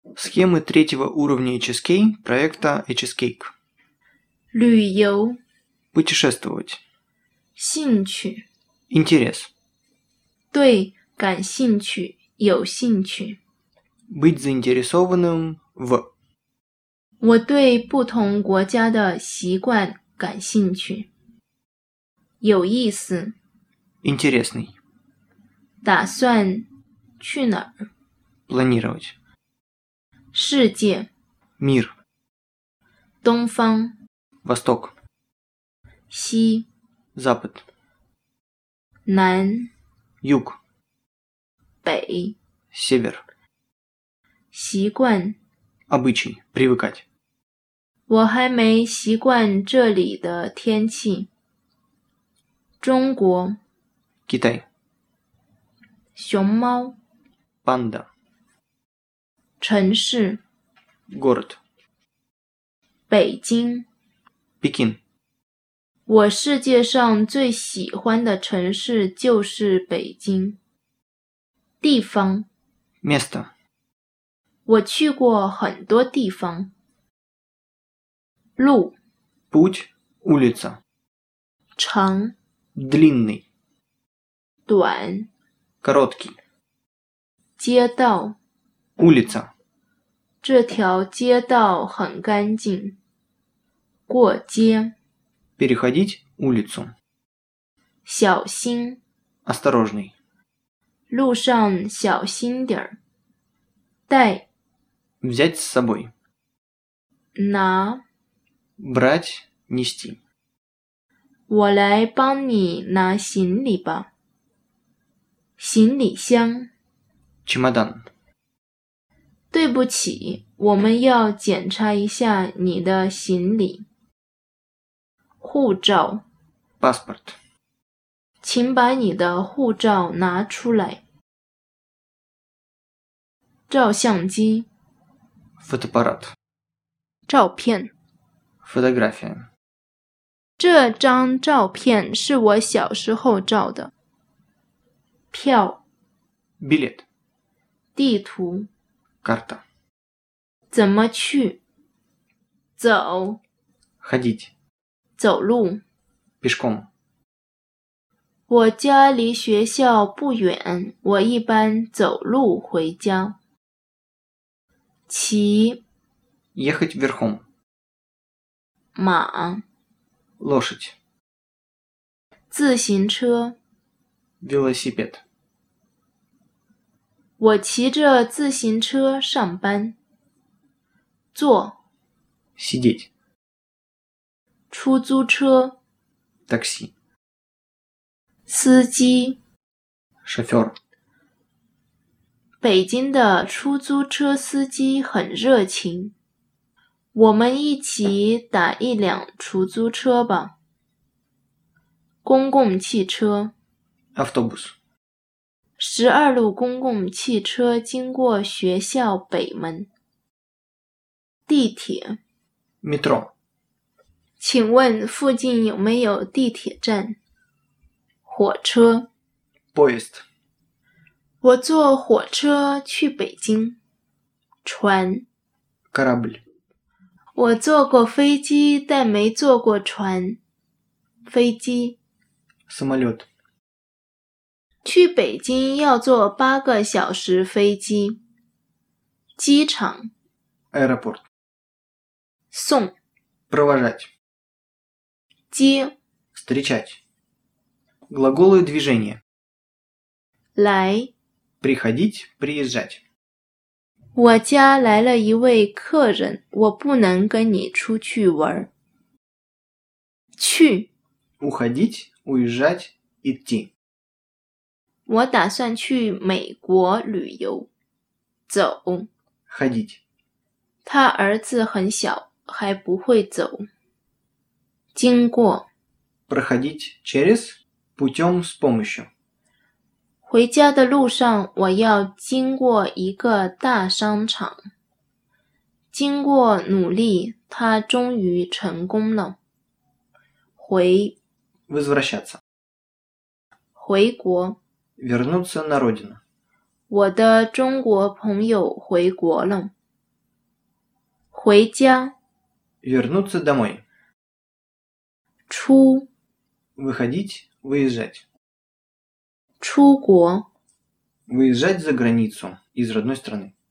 Схемы третьего уровня HSK проекта HSCake. 旅游 Путешествовать. 兴趣 Интерес. 对感兴趣有兴趣 Быть заинтересованным в. 我对不同国家的习惯感兴趣有意思 Интересный. 打算去哪儿 Планировать. 世界 Мир. 东方 Восток. 西 Запад. 南 Юг. 北 Север. 习惯 Обычай. Привыкать. 我还没习惯这里的天气中国 Китай. 熊猫 Панда. 城市 Город. 北京 Пекин. 我世界上最喜欢的城市就是北京地方 Место. 我去过很多地方路 Путь. Улица. 长 Длинный. 短 Короткий. 街道 Улица. 这条街道很干净过街 Переходить улицу. 小心 Осторожный. 路上小心点儿带 Взять с собой. 拿 Брать. Нести. 我来帮你拿行李吧行李箱 Чемодан. 对不起我们要检查一下你的行李护照 Паспорт. 请把你的护照拿出来照相机 Фотоаппарат. 照片 Фотография. 这张照片是我小时候照的票 Билет. 地图 Карта. 怎么去走 Ходить. 走路 Пешком. 我家离学校不远我一般走路回家骑 Ехать верхом. 马 Лошадь. 自行车 Велосипед. 我骑着自行车上班坐 Сидеть. 出租车 Такси. 司机 Шофер. 北京的出租车司机很热情我们一起打一辆出租车吧公共汽车 Автобус. 12路公共汽车经过学校北门地铁 Метро. 请问附近有没有地铁站火车 Поезд. 我坐火车去北京船 Корабль. 我坐过飞机但没坐过船飞机 Самолет. 去北京要坐8个小时飞机机场 Аэропорт. 送 Провожать. 接 Встречать. Глаголы движения. 来 Приходить, приезжать. 我家来了一位客人我不能跟你出去玩去 Уходить, уезжать, идти. 我打算去美国旅游走 Ходить. 他儿子很小还不会走经过 Проходить через, путем, с помощью. 回家的路上我要经过一个大商场经过努力他终于成功了回 Возвращаться. 回国 Вернуться на родину. 我的中国朋友回国了回家 Вернуться домой. 出 Выходить, выезжать. 出国 Выезжать за границу из родной страны.